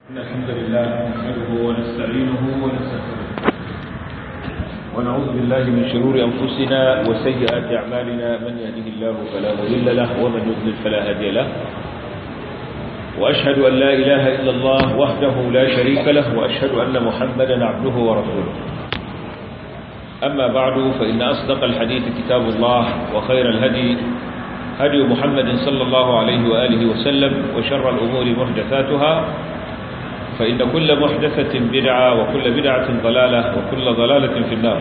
الحمد لله نحمده ونستعينه ونستغفره ونعوذ بالله من شرور أنفسنا وسيئات أعمالنا من يهده الله فلا مضل له ومن يضلل فلا هادي له وأشهد أن لا إله إلا الله وحده لا شريك له وأشهد أن محمدا عبده ورسوله أما بعد فإن أصدق الحديث كتاب الله وخير الهدي هدي محمد صلى الله عليه وآله وسلم وشر الأمور محدثاتها فإن كل محدثة بدعة وكل بدعة ضلالة وكل ضلالة في النار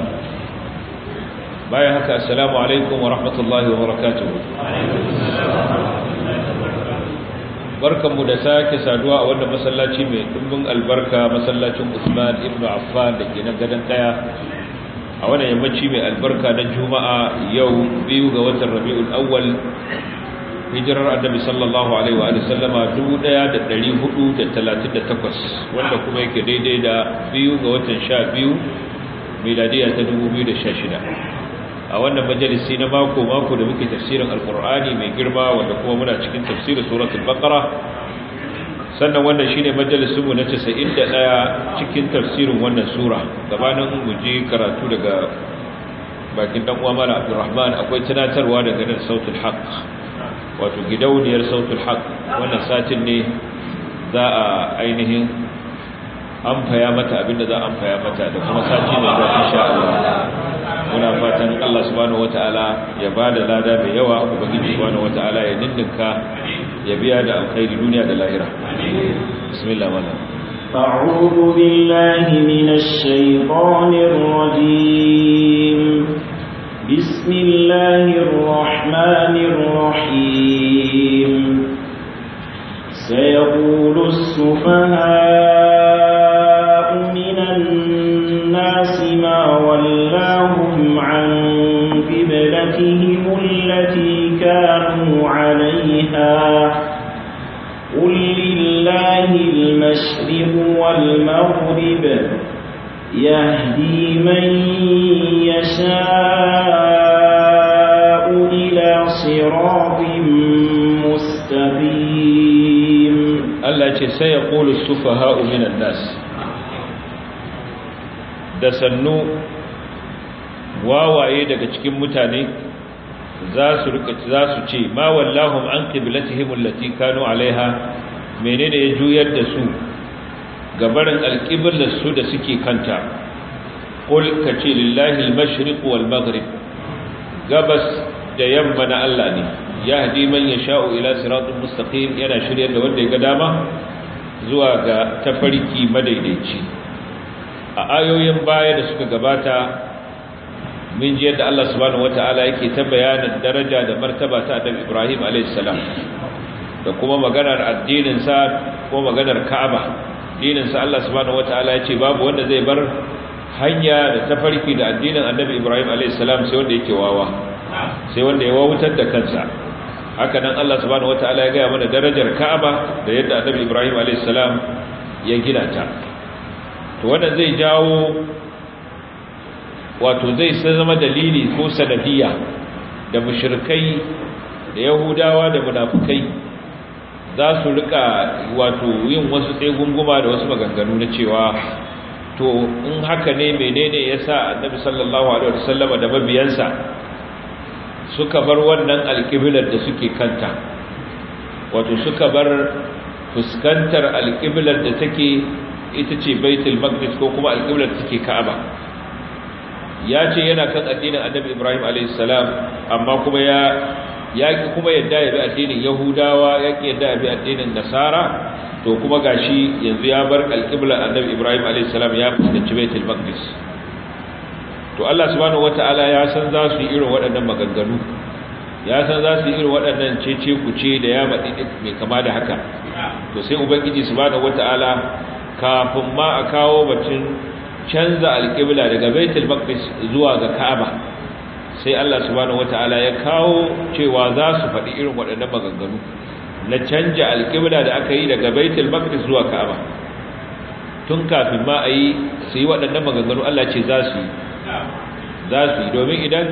بايهك السلام عليكم ورحمة الله وبركاته بركة مدساك سادواء وانا مسلاتي من البركة مسلاتي عثمان ابن عفان لكي نقدن قيا وانا يمتشي من البركة نجوماء يوم بيوغ وتر ربيع الأول hijirar annabi sallallahu alaihi wa sallama 1438 wanda kuma yake daidai da biyu ga watan 12 miladiya ta 2016 a wannan majalisi na mako da muke tafsirin alqur'ani mai girma wanda kuma muna cikin tafsirin suratul baqara sannan wannan shine majalisin mu na 91 cikin tafsirin wannan sura gabanin mu je karatu daga bakin dan uwa mala Abdulrahman akwai tunatarwa daga nan sautul haqq wato gidauniyar sautul haq wannan satin ne za a ainihin amfaya mata abinda za a amfaya mata da kuma sati mai zuwa insha Allah muna fatan Allah subhanahu wataala ya bada lada mai yawa ubangiji subhanahu wataala ya dindinka ya biya da alkhairi duniya da lahira bismillah wala a'udhu billahi minash shaitanir rajim بسم الله الرحمن الرحيم سيقول السفهاء من الناس ما ولاهم عن قبلتهم التي كانوا عليها قل لله المشرق والمغرب يهدي من يشاء إلى صراط مستقيم الله سيقول السفهاء من الناس da sannu wawaye daga cikin mutane za su ce ma wallahum an qiblatihim allati kanu alaiha menene ya juyar da su gabarin alƙiblar su da suke kanta qul kace lillahi al-mashriq wal maghrib gabas da yamma na Allah ne yahdi man yasha'u ila siratin mustaqim yana shiryar da wanda ya ga dama zuwa ga tafarki madaidaici a ayoyin baya da suka gabata mun ji yadda Allah subhanahu wataala yake ta bayanin daraja da martaba ta Annabi Ibrahim alayhis salam da kuma maganar addinin sa ko maganar Ka'aba addininsa Allah subhanahu wataala ya ce babu wanda zai bar hanya da tafarki da addinin Annabi Ibrahim a.s. sai wanda yake wawa sai wanda ya wawutar da kansa haka nan Allah subhanahu wataala ya gaya mana darajar Ka'aba da yadda Annabi Ibrahim a.s. ya gina ta to wannan zai jawo wato zai zama dalili ko sanadiyya da mushrikai da yahudawa da munafikai za su rika wato yin wasu tsegunguma da wasu maganganu na cewa to in haka ne menene yasa Annabi sallallahu alaihi wasallam da mabiyansa suka bar wannan alqiblar da suke kanta wato suka bar fuskantar alqiblar da take ita ce Baitul Maqdis ko kuma alqiblar da take Ka'aba ya ce yana kan addinin Annabi Ibrahim alaihi salam amma kuma yaki kuma yadda ya bi addinin Yahudawa yaki yadda ya bi addinin Nasara to kuma gashi yanzu ya bar alqiblar Annabi Ibrahim alayhis salam ya fuskanci Baitul Maqdis to Allah subhanahu wataala ya san za su yi irin waɗannan maganganu ya san za su yi irin waɗannan cece kuce da ya madi mai kama da haka to sai ubangiji subhanahu wataala kafin ma a kawo batun canza alqibla daga Baitul Maqdis zuwa ga Ka'aba sai Allah subhanahu wataala ya kawo cewa za su faɗi irin waɗannan maganganu na canja alƙibla da aka yi daga Baitul Maqdis zuwa Ka'aba tun kafin ma a yi su yi waɗannan maganganu Allah ce za su yi domin idan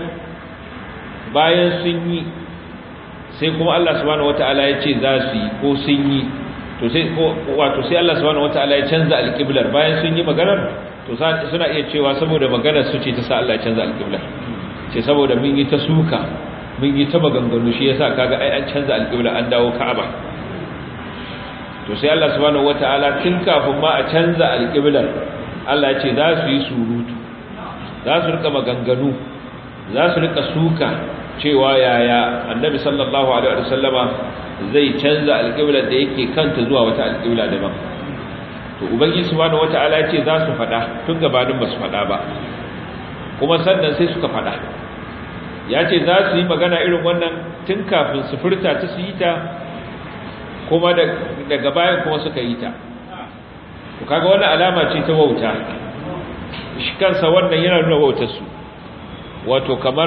bayan sun yi sai kuma Allah subhanahu wataala ya ce za su yi ko sun yi to sai Allah subhanahu wataala ya canza alqiblar bayan sun yi maganar to suna iya cewa saboda maganar su ce ta sa Allah ya canza alqiblar ce saboda mun yi ta suka mun yi ta maganganu shi yasa kaga ai an canza alqibla an dawo Ka'aba to sai Allah subhanahu wataala tun kafin ma a canza alqiblar Allah ya ce za su yi surutu za su rika maganganu za su rika suka cewa yaya annabi sallallahu alaihi wasallama zai canza alqiblar da yake kanta zuwa wata alqibla daban to ubangiji subhanahu wataala ya ce za su fada tun gabanin ba su fada ba kuma sannan sai suka fada ya ce za su yi magana irin wannan tun kafin su furta ta su yi ta kuma daga bayan kuma suka yi ta to kaga wannan alama ce ta wauta shi kansa wannan yana nuna wautar su wato kamar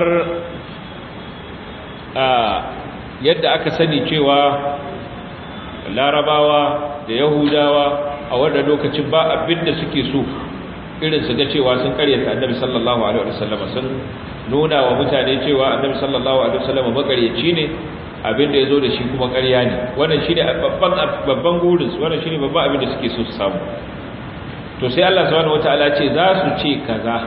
yadda aka sani cewa larabawa da yahudawa a wannan lokacin ba abin da suke so irin su ga cewa sun karyata annabi sallallahu alaihi wasallam sun nuna wa mutane cewa annabi sallallahu alaihi wasallam makaryaci ne abin da yazo da shi kuma ƙarya ne wannan shine babban gurin su wannan shine babban abin da suke so su samu to sai Allah subhanahu wataala ce za su ce kaza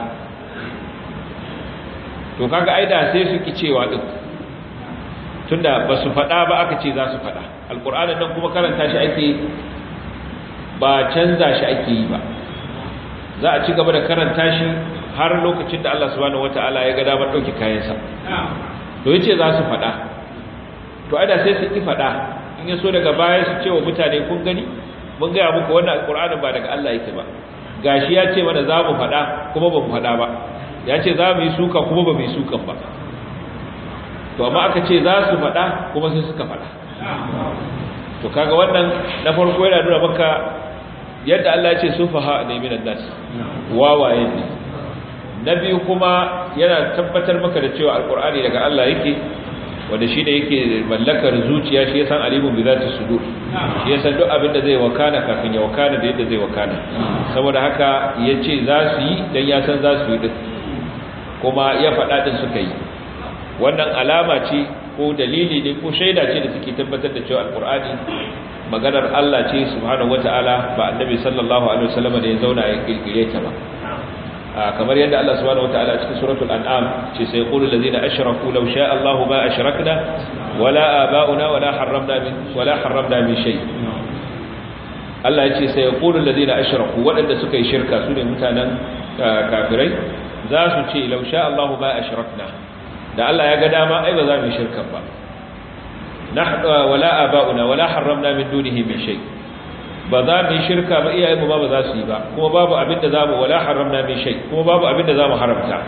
to kaga aida sai su ki cewa din tunda ba su faɗa ba aka ce za su faɗa alqur'anin nan kuma karanta shi ake ba canza shi ake yi ba za a ci gaba da karanta shi har lokacin da Allah subhanahu wataala ya ga damar dauki kayansa to yace za su faɗa to aida sai su ki faɗa in ya so daga baya su ce wa mutane kun gani mun ga muku wannan alqur'anin ba daga Allah yake ba gashi ya ce mana za mu faɗa kuma ba mu faɗa ba ya ce za mu yi suka kuma ba mu yi sukan ba to amma aka ce za su faɗa kuma sai suka faɗa to kaga wannan na farko yana nuna maka yadda Allah ya ce sufaha ne minan nas wawaye ne na biyu kuma yana tabbatar maka da cewa alqur'ani daga Allah yake wanda shi ne yake mallakar zuciya shi ya san alimun bi zati sudur shi ya san duk abin da zai wakana kafin ya wakana da yadda zai wakana saboda haka yace za su yi dan ya san za su yi din kuma ya faɗa din suka yi wannan alama ce ko dalili ne ko shaida ce da take tabbatar da cewa alqur'ani maganar Allah ce subhanahu wataala ba annabi sallallahu alaihi wasallam da ya zauna ya kirkire ta ba kamar yadda Allah subhanahu wataala a cikin suratul an'am ce sai qulu allazina ashraku law sha'a Allahu ma ashrakna wala aba'una wala harramna min shay Allah ya ce sai qulu allazina ashraku wadanda suka yi shirka su ne mutanen kafirai za su ce law sha'a Allahu ma ashrakna da Allah ya ga dama ai ba za mu shirka ba wala aba'una wala harramna min dunihi min shay ba za mu shirka ba iyayenmu ba za su yi ba kuma babu abin da zamu wala harramna min shay kuma babu abin da zamu haramta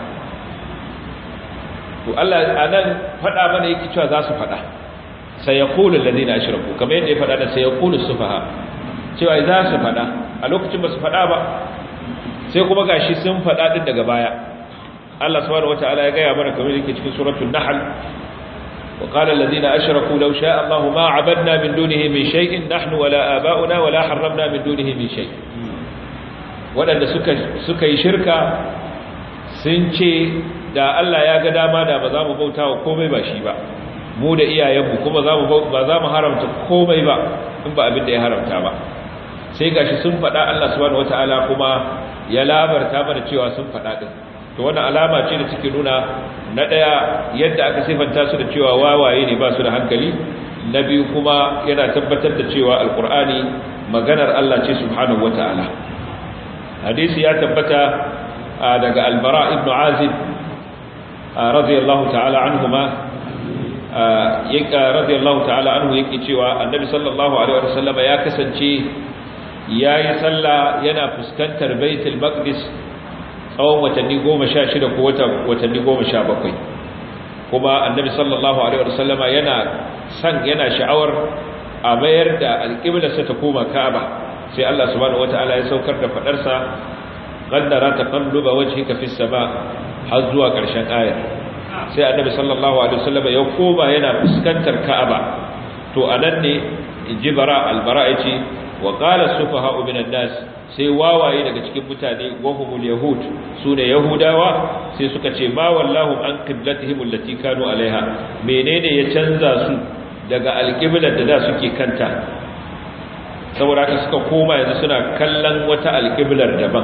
to Allah anan fada mana yake cewa za su fada sayaqulu alladhina ashraku kamar yadda ya fada da sayaqulu sufaha cewa za su fada a lokacin ba su fada ba sai kuma gashi sun fada din daga baya Allah subhanahu wataala ya gaya mana kamar yake cikin suratul nahl wa qala alladhina ashraku law sha'a Allahu ma 'abadna min dunihi min shay'in nahnu wala aba'una wala harramna min dunihi min shay' wadanda suka yi shirka sun ce da Allah ya ga dama da ba za mu bautawa komai ba shi ba mu da iyayenmu kuma ba za mu haramta komai ba in ba abin da ya haramta ba sai gashi sun faɗa Allah subhanahu wataala kuma ya labarta mana cewa sun faɗa din to wannan alama ce da take nuna na daya yadda aka sifanta su da cewa wawaye ne ba su da hankali na biyu kuma yana tabbatar da cewa alqur'ani maganar Allah ce subhanahu wataala hadisi ya tabbata daga albara ibn azib radiyallahu ta'ala anhuma radiyallahu ta'ala anhu yake cewa annabi sallallahu alaihi wasallam ya kasance yayi sallah yana fuskantar baitul maqdis tsawon watanni 16 ko watanni 17 kuma annabi sallallahu alaihi wasallama yana sha'awar a mayar da alqiblarsa ta koma Ka'aba sai Allah subhanahu wataala ya saukar da fadar sa qaddara taqalluba wajhika fis sama har zuwa karshen ayar sai annabi sallallahu alaihi wasallama ya koma yana fuskantar Ka'aba to anan ne jibara albara yace wa qala sufaha'u minan nas sai wawaye daga cikin mutane wahumul yahud sune yahudawa sai suka ce ma wallahu an qiblatihim allati kanu alaiha menene ya canza su daga alqiblar da suke kanta saboda haka suka koma yanzu suna kallon wata alqiblar daban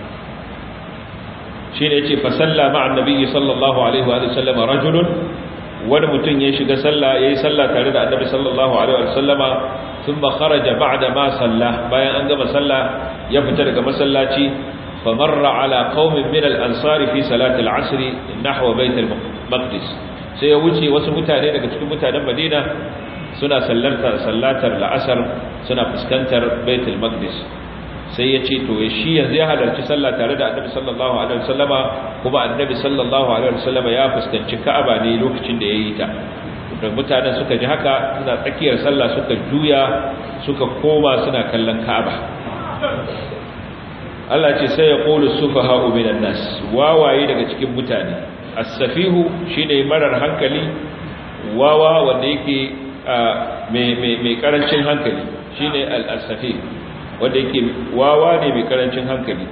shine yace fa salla ma'an nabiyyi sallallahu alaihi wa sallam rajulun wani mutum ya shiga sallah yayi sallah tare da annabi sallallahu alaihi wa sallama thumma kharaja ba'da ma salla bayan an gama sallah ya fita daga masallaci fa marra ala qaumin min al-ansari fi salati al-'asr nahwa bayt al-maqdis sai ya wuce wasu mutane daga cikin mutanen Madina suna sallatar la'asar suna fuskantar bayt al-maqdis sai ya ce to shi yanzu ya halarci sallah tare da annabi sallallahu alaihi wasallama kuma annabi sallallahu alaihi wasallama ya fuskanci Ka'aba ne lokacin da yayi ta da mutanen suka ji haka suna tsakiyar sallah suka juya suka koma suna kallon Ka'aba Allah ce sai ya qulu sufaha'u minan nas wawaye daga cikin mutane as-safihu shine marar hankali wawa wanda yake mai karancin hankali shine al-safih wanda yake wawa ne mai karancin hankali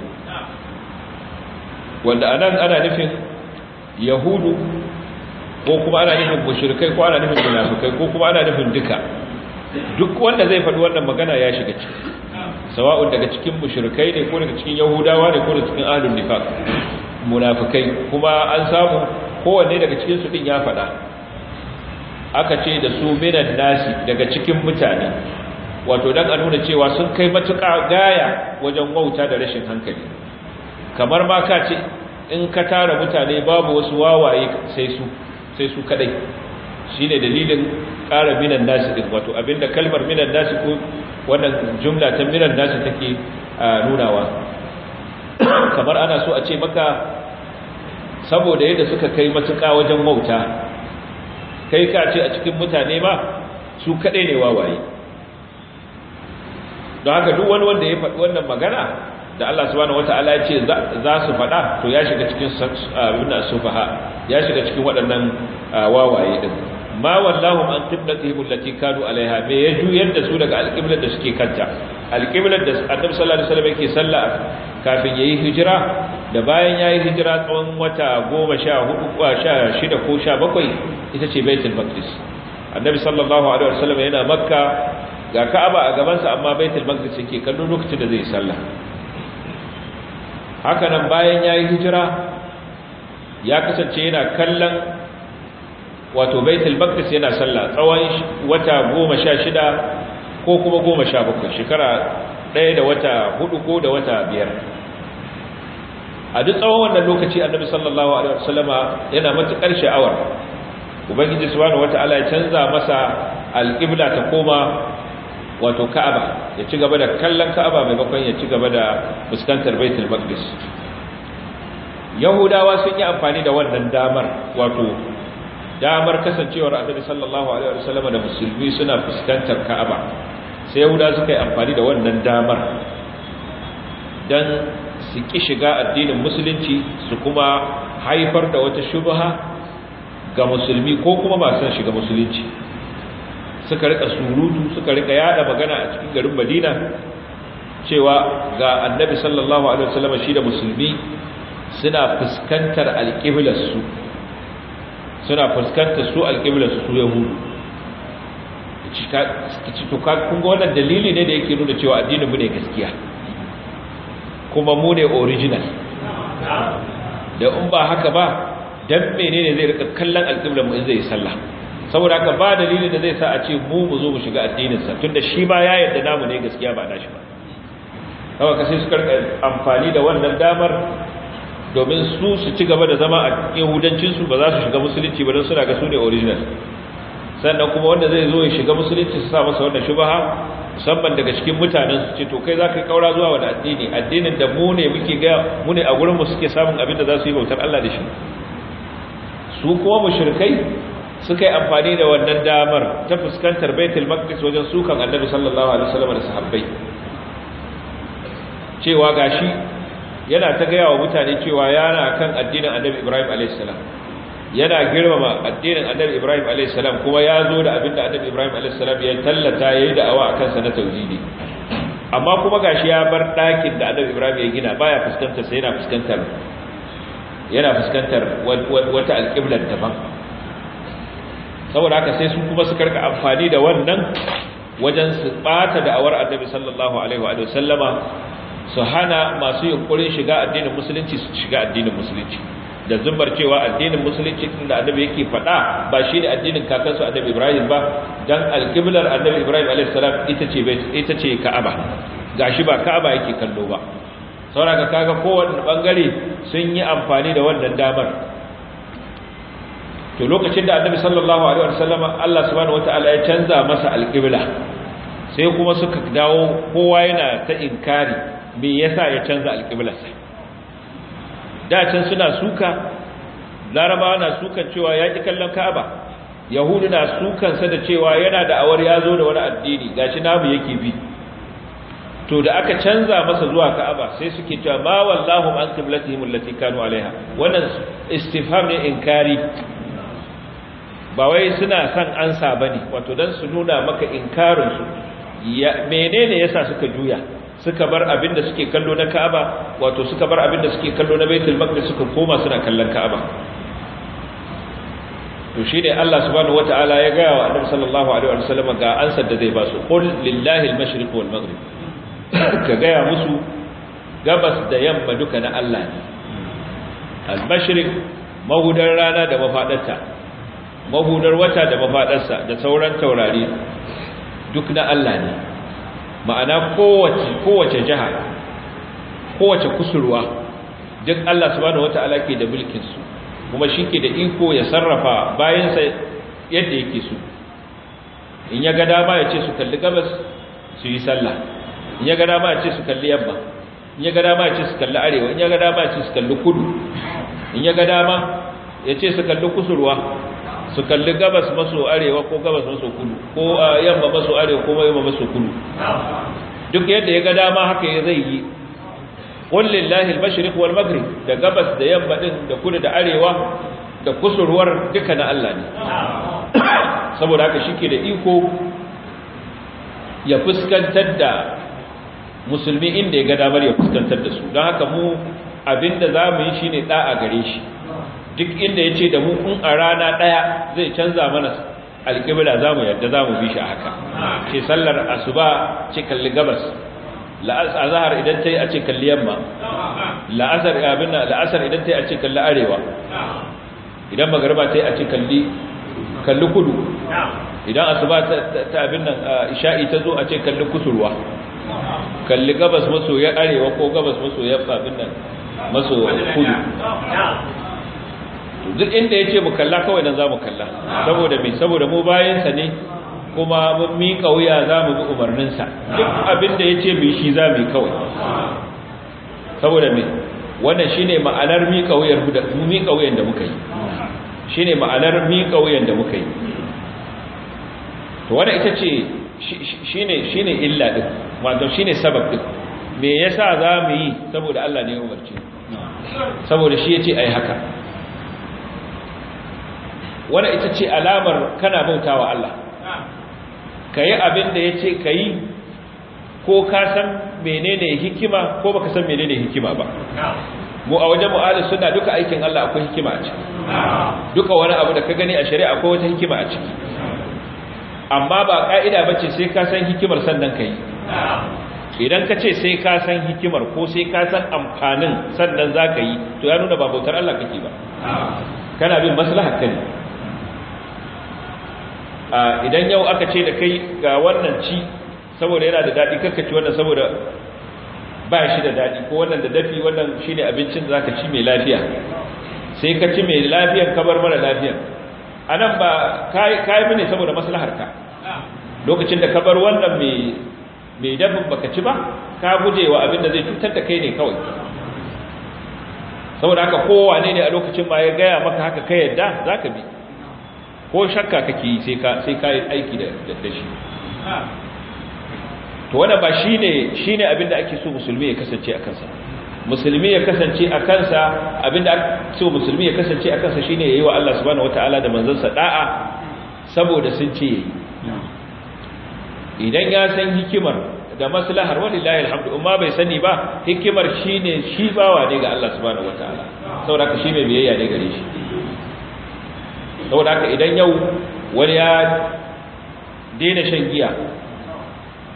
wanda anan ana nufin yahudu ko kuma ana nufin mushrikai ko ana nufin munafikai ko kuma ana nufin duka duk wanda zai faɗi wannan magana ya shiga ciki sawa'un daga cikin mushrikai ne ko daga cikin yahudawa ne ko daga cikin ahlul nifaq munafikai kuma an samu kowanne daga cikin su din ya faɗa aka ce da su minan nasi daga cikin mutane wato dan a nuna cewa sun kai matuƙa gaya wajen wauta da rashin hankali kamar ma ka ce in ka tara mutane babu wasu wawaye sai su kadai shine dalilin ƙara minan nasi din wato abinda kalmar minan nasi ko wannan jumla ta minan nasi take nunawa kamar ana so a ce maka saboda yadda suka kai matuƙa wajen wauta kai ka ce a cikin mutane ba su kadai ne wawaye don haka duk wani wanda ya faɗi wannan magana da Allah subhanahu wataala ya ce za su faɗa to ya shiga cikin sufaha ya shiga cikin waɗannan wawaye din ma wallahu an qiblatihim allati kanu alaiha me ya juyar da su daga alqiblar da suke kanta alqiblar da Annabi sallallahu alaihi wasallam yake sallah kafin yayi hijira da bayan yayi hijira tsawon wata 14 ko 16 ko 17 ita ce Baitul Maqdis Annabi sallallahu alaihi wasallam yana Makka ga Ka'aba a gabansa amma Baitul Maqdis yake kallo lokacin da zai sallah haka nan bayan yayi hijira ya kasance yana kallon wato Baitul Maqdis yana sallah tsawon wata 16 ko kuma 17 shekara ɗaya da wata 4 ko da wata 5 a duk tsawon wannan lokaci Annabi sallallahu alaihi wasallama yana matukar sha'awar ubangiji subhanahu wataala ya canza masa alqibla ta koma wato Ka'aba ya ci gaba da kallon Ka'aba maimakon ya ci gaba da fuskantar Baitul Maqdis Yahudawa sun yi amfani da wannan damar wato damar kasancewar Annabi sallallahu alaihi wasallam da musulmi suna fuskantar Ka'aba sai Yahudawa suka yi amfani da wannan damar dan su ki shiga addinin musulunci su kuma haifar da wata shubha ga musulmi ko kuma ba san shiga musulunci suka rika surutu suka rika yada magana a cikin garin Madina cewa ga Annabi sallallahu alaihi wasallam shi da musulmi suna fuskantar alqiblar su alqiblar su yahudu to kun ga wannan dalili ne da yake nuna cewa addinin mu ne gaskiya kuma mu ne original da in ba haka ba dan menene zai rika kallon alqiblar mu in zai sallah saboda haka ba dalilin da zai sa a ce mu zo mu shiga addininsa tunda shi ba ya yarda namu ne gaskiya ba nashi ba kawai sai suka amfani da wannan damar domin su ci gaba da zama a yahudancinsu ba za su shiga musulunci ba don suna ga su ne original sannan kuma wanda zai zo ya shiga musulunci su sa masa wannan shubaha musamman daga cikin mutanen su ce to kai za ka yi kaura zuwa wani addinin da mu ne muke ga mu ne a gurinmu suke samun abin da za su yi bautar Allah da shi su kuma mushrikai suka yi amfani da wannan damar ta fuskantar Baitul Maqdis wajen sukan Annabi sallallahu alaihi wasallam da sahabbai cewa gashi yana ta gaya wa mutane cewa yana kan addinin Annabi Ibrahim alayhis salam yana girmama addinin Annabi Ibrahim alayhis salam kuma ya zo da abinda Annabi Ibrahim alayhis salam ya tallata yayi da'awa akan sa na tauhidi amma kuma gashi ya bar dakin da Annabi Ibrahim ya gina baya fuskantar sa yana fuskantar wata alqibla daban saboda haka sai su kuma suka rika amfani da wannan wajen su bata da'awar annabi sallallahu alaihi wa sallama, su hana masu yunkurin shiga addinin musulunci su shiga addinin musulunci da zumbar cewa addinin musulunci din da annabi yake faɗa ba shi ne addinin kakansu annabi Ibrahim ba, dan alqiblar annabi Ibrahim alaihi salam ita ce Ka'aba, gashi ba Ka'aba yake kallo ba. Saboda kaga kowanne bangare sun yi amfani da wannan damar. To lokacin da annabi sallallahu alaihi wasallam Allah subhanahu wataala ya canza masa alqibla, sai kuma suka dawo kowa yana ta inkari me yasa ya canza alqiblarsa. Da can suna suka, Larabawa na sukan cewa ya ki kallon Ka'aba, Yahudu na sukan sa da cewa yana da awar ya zo da wani addini gashi namu yake bi. To da aka canza masa zuwa Ka'aba sai suke cewa ma wallahu an qiblatihim allati kanu alaiha. Wannan istifham ne inkari, ba wai suna san ansa bane, wato dan su nuna maka inkarin su. Menene yasa suka juya, suka bar abinda suke kallo na Ka'aba, wato suka bar abinda suke kallo na Baitul Maqdis suka koma suna kallon Ka'aba. To shine Allah subhanahu wataala ya ga wa Annabi sallallahu alaihi wasallam ga ansar da zai ba su, qul lillahi al-mashriq wal maghrib. Ka ga ya musu gabas da yamma duka na Allah ne. Al-mashriq mahudar rana da mafadarta, mahudar wata da mafadarsa da sauran taurari duk na Allah ne. Ma'ana kowace jiha, kowace kusurwa duk Allah subhanahu wata'ala ke da mulkin su, kuma shi ke da iko ya sarrafa bayansa yadda yake so. In ya ga dama ya ce su kalli gabas su yi sallah, in ya ga dama ya ce su kalli yamma, in ya ga dama ya ce su kalli arewa, in ya ga dama ya ce su kalli kudu, in ya ga dama ya ce su kalli kusurwa, su kalli gabas maso arewa ko gabas maso kudu, ko yamma maso arewa ko yamma maso kudu. Duk yadda ya ga dama haka ya zai yi. Qul lillahi al-mashriq wal maghrib, da gabas da yamma din da kudu da arewa da kusurwar duka na Allah ne. Saboda haka shike da iko ya fuskantar da musulmi inda ya ga damar ya fuskantar da su. Don haka mu abinda zamu yi shine da'a gare shi. Duk inda ya ce da mu in a rana ɗaya zai canza mana alƙibla za mu yadda za mu bi shi a haka. Ce sallar asuba ce kalli gabas, azhar idan ta yi a ce kalli yamma, la'asar idan ta yi a ce kalli arewa, idan magariba ta yi a ce kalli kudu, idan asuba ta abin nan isha'i ta zo a ce kalli kusurwa, kalli gabas maso ya arewa ko gabas maso ya abin nan maso kudu. Duk inda yace mu kalla kawai nan zamu kalla, saboda me, saboda mu bayansa ne kuma mun mika wuya zamu bi umarnin sa. Duk abinda yace mu shi zamu yi kawai, saboda me, wannan shine ma'anar mika wuyar mu, mika wuyan da muka yi shine ma'anar mika wuyan da muka yi. To wannan ita ce shine illa din, wato shine sabab din. Me yasa zamu yi? Saboda Allah ne ya umarce, saboda shi yace ai haka. Wannan ita ce alamar kana bautawa Allah, kayi abin da yace kayi, ko ka san menene hikima ko baka san menene hikima ba. Mu a wajen mu'alis sunna duka aikin Allah akwai hikima a ciki, duka wani abu da ka gani a shari'a akwai wata hikima a ciki, amma ba ka'ida bace sai ka san hikimar sannan kai. Idan ka ce sai ka san hikimar ko sai ka san amfanin sannan zaka yi, to ya nuna ba bautar Allah kake ba, kana bin maslahar ka ne. Idan yau aka ce da kai ga wannan ci saboda yana da daɗi, karka ci wannan saboda ba shi da daɗi, ko wannan da dafi, wannan shine abincin da zaka ci mai lafiya, sai ka ci mai lafiyan ka bar mara lafiyan. Anan ba kai bane saboda maslahar ka. Lokacin da ka bar wannan mai dafin baka ci ba, ka gujewa abin da zai cutar da kai ne kawai. Saboda haka kowane ne a lokacin ma ya gaya maka haka kai yadda zaka bi, ko shakka kake yi sai ka yi aiki da shi. To wannan ba shine abin da ake so musulmi ya kasance a kansa. Musulmi ya kasance a kansa, abin da ake so musulmi ya kasance a kansa shine yayi wa Allah subhanahu wataala da manzansa da'a saboda sun ce yayi. Idan ya san hikimar da maslahar, wallahi alhamdu, amma bai sani ba, hikimar shine shi bawa ne ga Allah subhanahu wataala, saboda haka shi mai biyayya ne gare shi. Saboda haka idan yau wani ya daina shan giya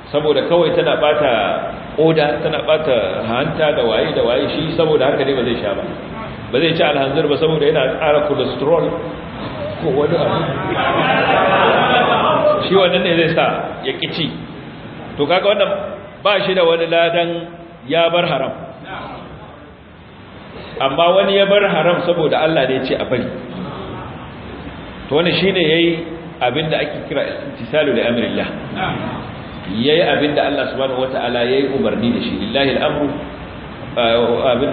saboda kawai tana bata koda tana bata hanta da waye shi saboda haka ne ba zai sha ba zai ci alhanzir ba saboda yana ƙara cholesterol ko wani abu shi wannan ne zai sa ya kici to kaga wannan ba shi da wani ladan ya bar haram amma wani ya bar haram saboda Allah ne ya ce a bari to wannan shine yayi abinda ake kira imtisalu li amrillah yayi abinda Allah subhanahu wataala yayi umarni da shi lillahi al-amru abinda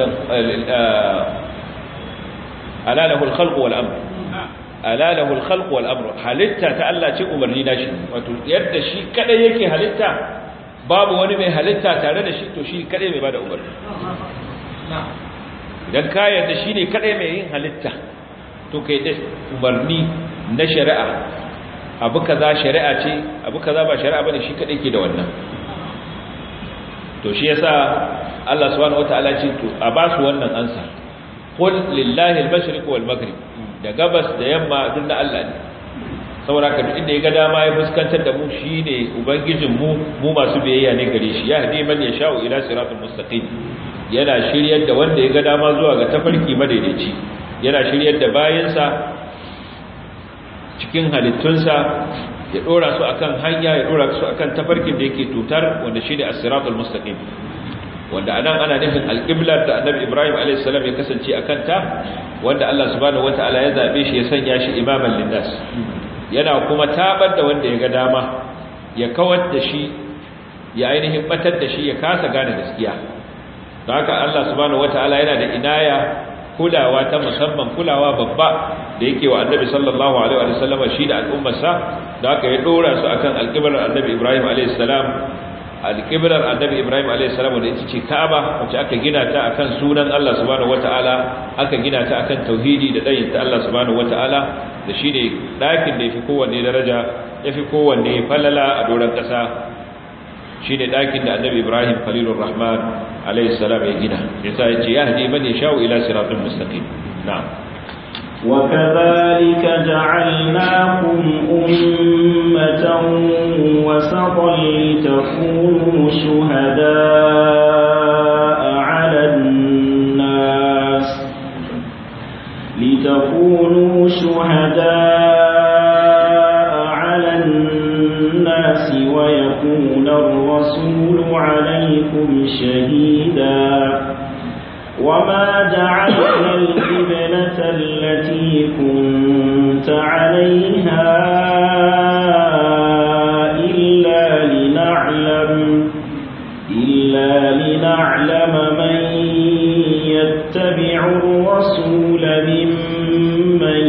ala lahu al-khalqu wal amr ala lahu al-khalqu wal amr halitta ta Allah ce umarni da shi wato yadda shi kadai yake halitta babu wani mai halitta tare da shi to shi kadai mai bada umarni idan ka yarda shine kadai mai yin halitta to kai da umarni na shari'a abu kaza shari'a ce abu kaza ba shari'a bane shi kadai ke da wannan to shi yasa Allah subhanahu wataala ce to a ba su wannan ansa qul lillahi al-mashriq wal maghrib da gabas da yamma duk na Allah ne saboda ka duk inda ya ga dama ya fuskantar da mu shine ubangijin mu masu biyayya ne gare shi ya hadi man yasha'u ila siratal mustaqim yana shiryar da wanda ya ga dama zuwa ga tafarki madaidaici yana shiryar da bayansa cikin halittunsa ya dora su akan hanya ya dora su akan tafarkin da yake tutar wanda shine as-siratal mustaqim wanda anan ana nufin al-qibla da Annabi Ibrahim alayhis salam ya kasance akan ta wanda Allah subhanahu wataala ya zabe shi ya sanya shi imaman linnas yana kuma tabar da wanda ya ga dama ya kawar da shi ya ainihin batar da shi ya kasa gane gaskiya don haka Allah subhanahu wataala yana da inaya kulawa ta musamman kulawa babba da yake wa Annabi sallallahu alaihi wa sallam shi da al'ummarsa da haka ya dora su akan alqiblar Annabi Ibrahim alayhis salam alqiblar Annabi Ibrahim alayhis salam da ita ce Ka'aba wacce aka gina ta akan sunan Allah subhanahu wataala aka gina ta akan tauhidi da dayin ta Allah subhanahu wataala da shine dakin da yafi kowanne daraja yafi kowanne falala a doran kasa shine dakin da Annabi Ibrahim Khalilur Rahman alayhis salam ya gina yasa yace yahdi man yashau ila siratal mustaqim na'am وكذلك جعلناكم أمة وسطا لتكونوا شهداء على الناس ويكون الرسول عليكم شهيدا وما جعلنا القبلة التي كنت عليها إلا لنعلم من يتبع الرسول ممن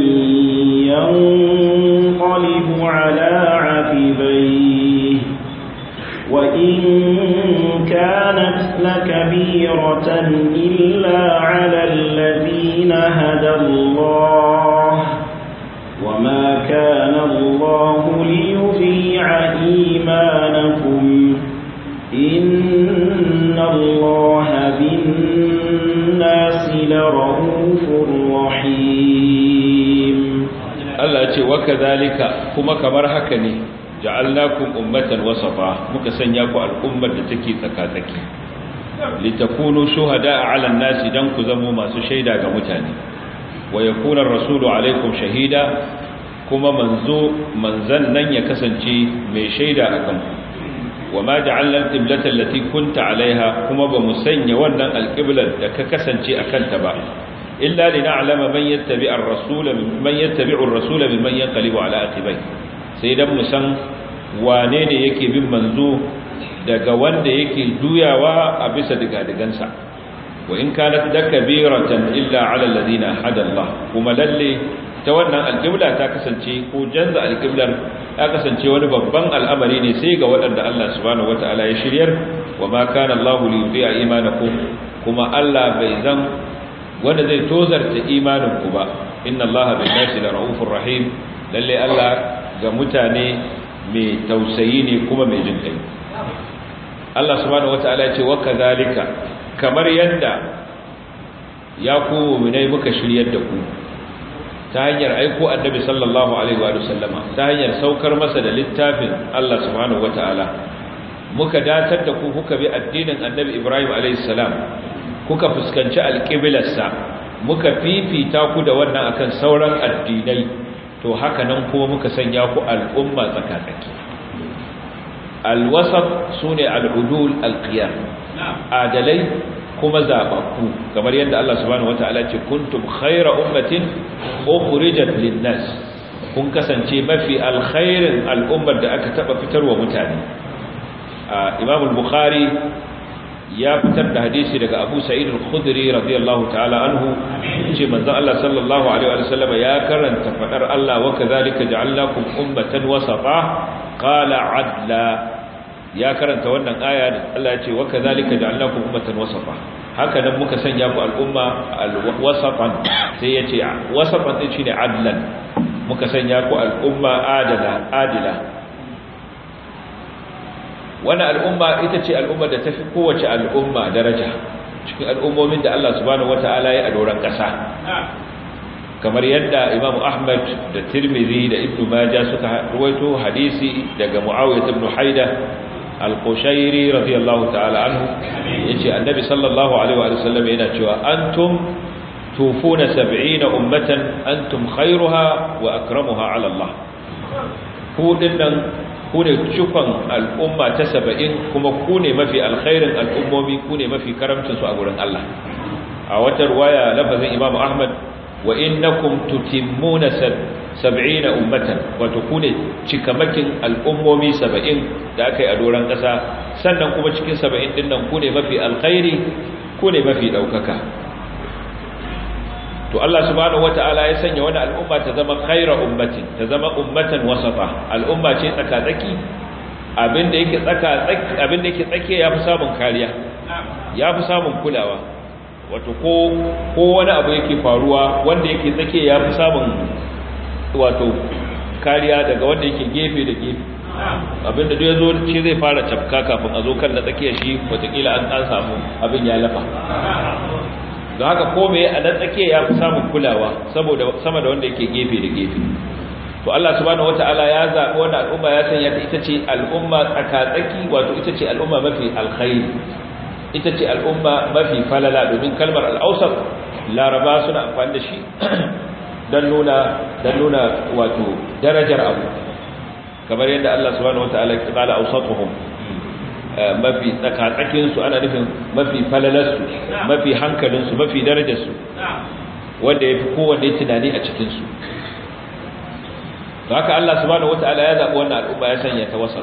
ينقلب على عقبيه وإن كانت لكبيرة إلا على الذين هدى الله وما كان الله ليضيع إيمانكم إن الله بالناس لرؤوف رحيم الله يقول وكذلك كما كبر هكني ja'alnakum ummatan wasafa muka sanya ku al'ummar da take tsaka-tsaki litakunu shuhada'a 'ala an-nasi dan ku zamo masu shaida ga mutane wa yakuna ar-rasulu 'alaykum shahida kuma manzan nan ya kasance mai shaida akan ku wa ma ja'alna al-qiblata allati kunta 'alayha kuma ba mu sanya wannan al-qiblar da ka kasance akan ta ba illa lina'lama man yattabi'u ar-rasula mimman yanqalibu 'ala aqibayhi sai dan mu san wane ne yake bin manzo daga wanda yake juyawa a bisa digadigansa wa in kanat dakbiratan illa ala alladhina hada Allah kuma lalle ta wannan alqibla ta kasance ko janza alqiblar ta kasance wani babban al'amari ne sai ga waɗanda Allah subhanahu wataala ya shiryar wa ma kana Allah li yudi'a imanakum kuma Allah bai zan wanda zai tozarta imaninku ba inna Allah bin nasi la raufur rahim lalle Allah ga mutane mai tausayi ne kuma mai jin kai Allah subhanahu wataala ya ce wa kadhalika kamar yanda ya ku mu'minai muka shiryar da ku ta hanyar aiko annabi sallallahu alaihi wa sallama ta hanyar saukar masa da littafin Allah subhanahu wataala muka datar da ku kuka bi addinin annabi Ibrahim alayhis salam kuka fuskanci alqiblarsa muka fifita ku da wannan akan sauran addinai to haka nan kuma muka sanya ku al'umma tsakatsaki alwasat sune al'udul alqiyam adalai kuma zababbu kamar yadda Allah subhanahu wataala ce kuntum khayra ummatin ukhrijat lin-nas kun kasance mafi alkhairin al'ummar da aka taba fitarwa mutane Imam al-Bukhari ya fitar da hadisi daga Abu Sa'id al-Khudri radiyallahu ta'ala anhu yace manzon Allah sallallahu alaihi wa sallam ya karanta fadar Allah wa kadhalika ja'alnakum ummatan wasata qala adla ya karanta wannan aya da Allah ya ce wa kadhalika ja'alnakum ummatan wasata haka nan muka sanya ku al'umma al-wasatan sai ya ce wasatan din shine adlan muka sanya ku al'umma adila wannan al'umma ita ce al'umma da tafi kowace al'umma daraja cikin al'ummomin da Allah subhanahu wataala ya adoran kasa kamar yadda Imam Ahmad da Tirmidhi da Ibn Majah suka ruwaito hadisi daga Muawiyah ibn Haida al-Qushayri radiyallahu ta'ala anhu yace annabi sallallahu alaihi wa sallam yana cewa antum tufuna 70 ummatan antum khairuha wa akramuha ala Allah ku dinnan ku ne cikon al'umma ta 70 kuma ku ne mafi alkhairin al'ummomi ku ne mafi karamcinsu a gurin Allah a wata ruwaya lafazin Imam Ahmad wa innakum tutimmuna 70 ummatan wato ku ne cikamakin al'ummomi 70 da aka yi a doron ƙasa sannan kuma cikin 70 din nan ku ne mafi alkhairi ku ne mafi ɗaukaka to Allah subhanahu wataala ya sanya wani al'umma ta zama khayra ummatin ta zama ummatan wasata al'umma ce tsakatsaki abinda yake tsake yafi samun kariya yafi samun kulawa wato ko wani abu yake faruwa wanda yake tsake yafi samun wato kariya daga wanda yake gefe da gefe abinda duk yazo shi zai fara cafka kafin a zo kan na tsakiya shi wataƙila an samu abin ya lafa don haka kome a nan tsakiya ya fi samun kulawa sama da wanda yake gefe da gefe to Allah subhanahu wataala ya zaɓi wanda al'umma ya sanya ta ita ce al'umma tsakatsaki wato ita ce al'umma mafi alkhairi ita ce al'umma mafi falala domin kalmar al'ausar laraba suna amfani da shi don nuna wato darajar abu kamar yadda Allah subhanahu wataala ya kala ausatuhum mafi tsakatsakinsu ana nufin mafi falalarsu mafi hankalinsu mafi darajarsu wanda ya fi kowanne tunani a cikinsu haka Allah subhanahu wata'ala ya zaɓi wannan al'umma ya sanya ta wasat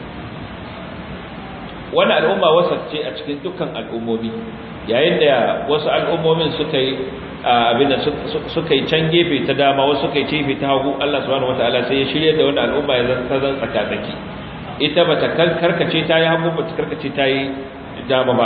wannan al'umma wasat ce a cikin dukkan al'ummomi yayin da wasu al'ummomin suka yi suka yi can gefe ta dama wasu suka yi gefe ta hagu Allah subhanahu wata'ala sai ya shirya da wannan al'umma ya zan tsakatsaki ita ba ta karkace ta yi hagu ba ta karkace ta yi dama ba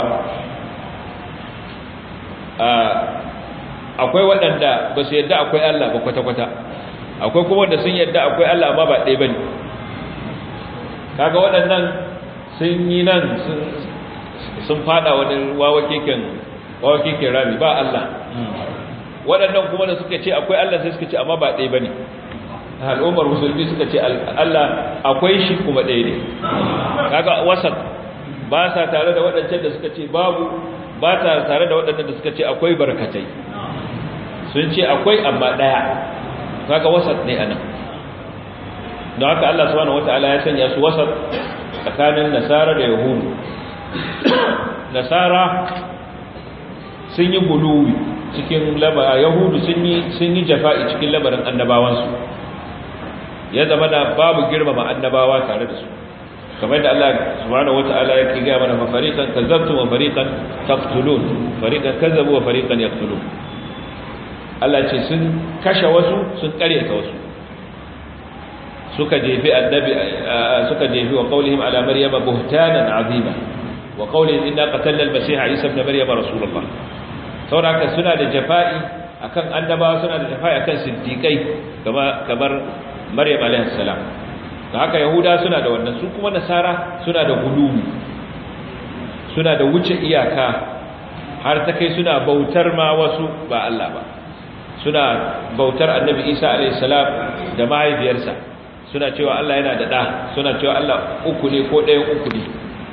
akwai waɗanda ba su yadda akwai Allah ba kwata-kwata akwai kuma wanda sun yadda akwai Allah amma ba ɗaya ba ne kaga waɗannan sun yi nan sun fada wani wawa keken rami ba Allah waɗannan kuma da suka ce akwai Allah sai suka ce amma ba ɗaya ba ne al'ummar musulmi suka ce Allah akwai shi kuma ɗaya ne kaga wasan ba sa tare da waɗancan da suka ce babu ba ta tare da waɗannan da suka ce akwai barkatai sun ce akwai amma ɗaya kaga wasan ne anan don haka Allah subhanahu wataala ya sanya su wasan tsakanin nasara da yahudu nasara sun yi guluwi cikin yahudu sun yi jafa'i cikin labarin annabawansu ya zama da babu girmama annabawa tare da su kamar da Allah subhanahu wata'ala yake ga mana fa fariqan kazzabtum wa fariqan taqtulun fariqan kazzabu wa fariqan yaqtulun Allah ce sun kashe wasu sun karyata wasu suka jefi annabi suka jefi wa qawlihim ala maryama buhtanan azima wa qawlihim inna qatalna al-masih isa ibn maryama rasulullah saboda suna da jafa'i akan annabawa suna da jafa'i akan siddiqai kamar Maryam alaihi salam da haka yahuda suna da wannan su kuma nasara suna da gulubi suna da wuce iyaka har ta kai suna bautar ma wasu ba Allah ba suna bautar annabi Isa alaihi salam da mahaifiyarsa suna cewa Allah yana da da suna cewa Allah uku ne ko ɗayan uku ne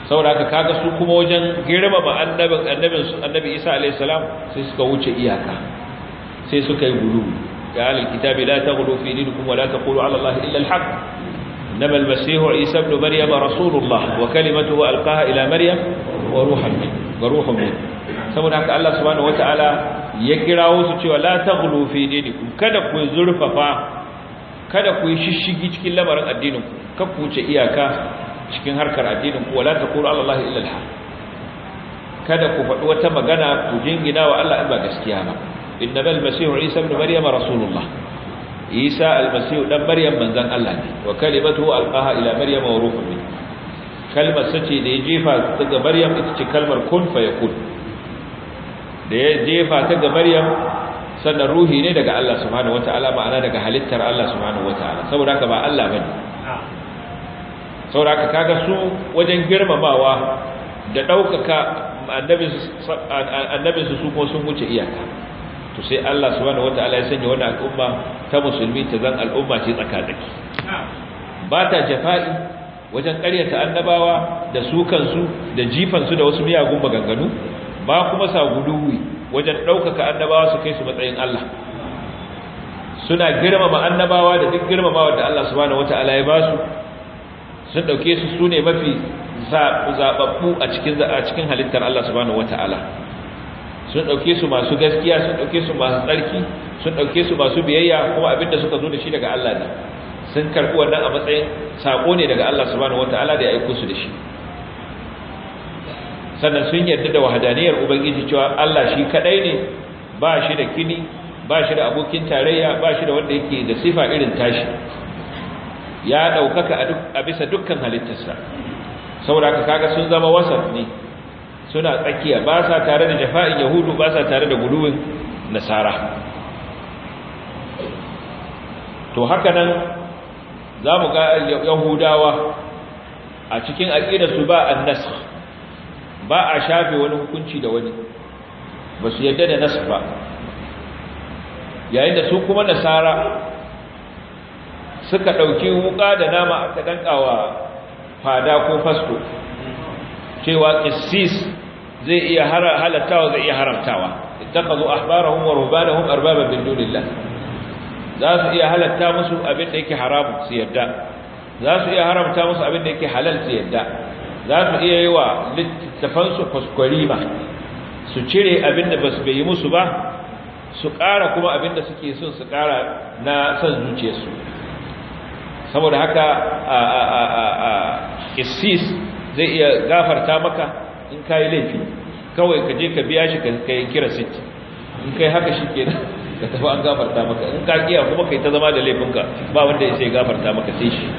saboda haka kaga su kuma wajen girmama annabi Isa alayhi salam sai suka wuce iyaka sai suka yi gulu ya ahlul kitabi la taghlu fi dinikum wa la taqulu ala allahi illa al-haq inma al-masih Isa ibn maryam rasulullah wa kalimatuhu alqaha ila maryam wa ruhun min saboda haka Allah subhanahu wataala ya kirawo su cewa la taghlu fi dinikum kada ku zurfafa kada ku yi shishigi cikin lamarin addinin ku kada ku wuce iyaka cikin harkar addinin ku wala taqulu ala allahi illa al-haq kada ku faɗi wata magana ku jingina wa Allah in ba gaskiya ba innamal masihu Isa ibn maryam rasulullah Isa al-masih dan maryam manzon Allah ne wa kalimatuhu alqaha ila maryam wa ruhun min kalmar sace da ya jefa ta ga maryam ita ce kalmar kun fayakun da ya jefa ta ga maryam sannan ruhi ne daga Allah subhanahu wataala ma'ana daga halittar Allah subhanahu wataala saboda haka ba Allah bane saboda haka kaga su wajen girmamawa da daukaka annabinsu su kuma sun wuce iyaka to sai Allah subhanahu wataala ya sanya wannan al'umma ta musulmi ta zan al'umma ce tsakatsaki ba ta jafa'i wajen ƙaryata annabawa da su kansu da jifansu da wasu miyagun maganganu ba kuma sa guduwi wajen ɗaukaka annabawa su kai su matsayin Allah suna girmama annabawa da duk girmamawa da Allah subhanahu wataala ya ba su sun ɗauke su su ne mafi zaɓaɓɓu a cikin halittar Allah subhanahu wataala sun ɗauke su masu gaskiya sun ɗauke su masu tsarki sun ɗauke su masu biyayya kuma abinda suka zo da shi daga Allah ne sun karɓi wannan a matsayin saƙo ne daga Allah subhanahu wataala da ya aiko su da shi sannan sun yarda da wahadaniyar ubangiji cewa Allah shi kadai ne ba shi da kini ba shi da abokin tarayya ba shi da wanda yake da sifa irin tashi ya ɗaukaka a bisa dukkan halittarsa saboda haka kaga sun zama wasat ne suna tsakiya ba sa tare da jafa'in yahudu ba sa tare da guluwin nasara to haka nan za mu ga yahudawa a cikin aƙidarsu ba annasakh ba a shafe wani hukunci da wani ba su yadda da nasakh ba yayin da su kuma nasara suka ɗauki wuƙa da nama aka dankawa fada ko fasto cewa qissis zai iya halattawa zai iya haramtawa ittaqadu ahbarahum wa ruhbanahum arbaban min dunillah za su iya halatta musu abin da yake haramu su yadda za su iya haramta musu abin da yake halal su yadda za su iya yi wa littafansu kwaskwarima su cire abin da ba su bai musu ba su ƙara kuma abin da suke son su ƙara na son zuciyarsu saboda haka qissis zai iya gafarta maka in kai laifi kawai ka je ka biya shi ka yi kira sit in kai haka shikenan ka tafi an gafarta maka in ka kiya kuma kai ta zama da laifinka ba wanda ya sai gafarta maka sai shi